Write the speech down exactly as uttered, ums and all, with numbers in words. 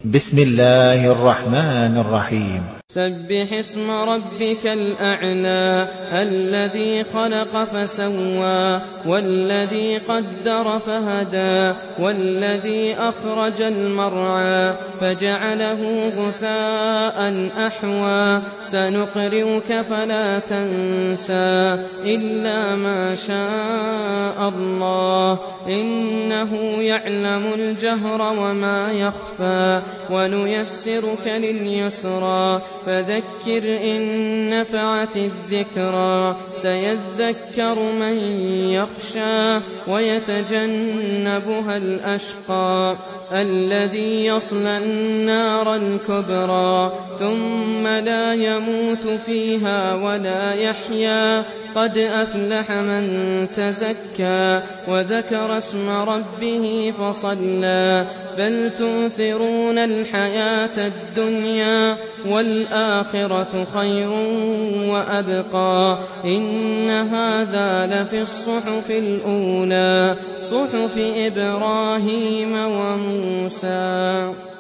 بسم الله الرحمن الرحيم. سبح اسم ربك الأعلى الذي خلق فسوى والذي قدر فهدى والذي أخرج المرعى فجعله غثاء أحوى سنقرئك فلا تنسى إلا ما شاء الله إنه يعلم الجهر وما يخفى ونيسرك لليسرى فذكر إن نفعت الذكرى سيذكر من يخشى ويتجنبها الأشقى الذي يصلى النار الكبرى ثم لا يموت فيها ولا يحيا قد أفلح من تزكى وذكر اسم ربه فصلى بل تؤثرون الحياة الدنيا والآخرة خير وأبقى إن هذا لفي الصحف الأولى صحف إبراهيم وموسى.